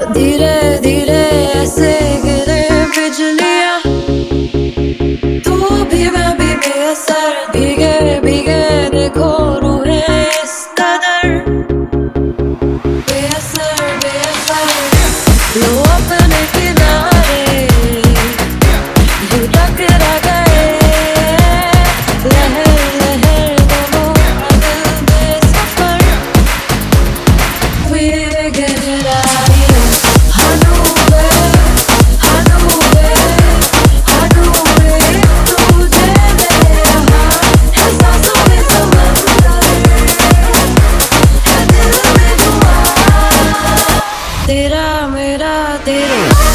धीरे धीरे ऐसे गिरे बिजलियां, तू भी मैं भी बेअसर, भीगे भीगे देखो रूहें इस कदर। बेअसर बेअसर लो अपने किनारे, यूं टकरा गए लहर लहर दोनों दिल बेसफर। We're getting out of here. तेरा मेरा तेरा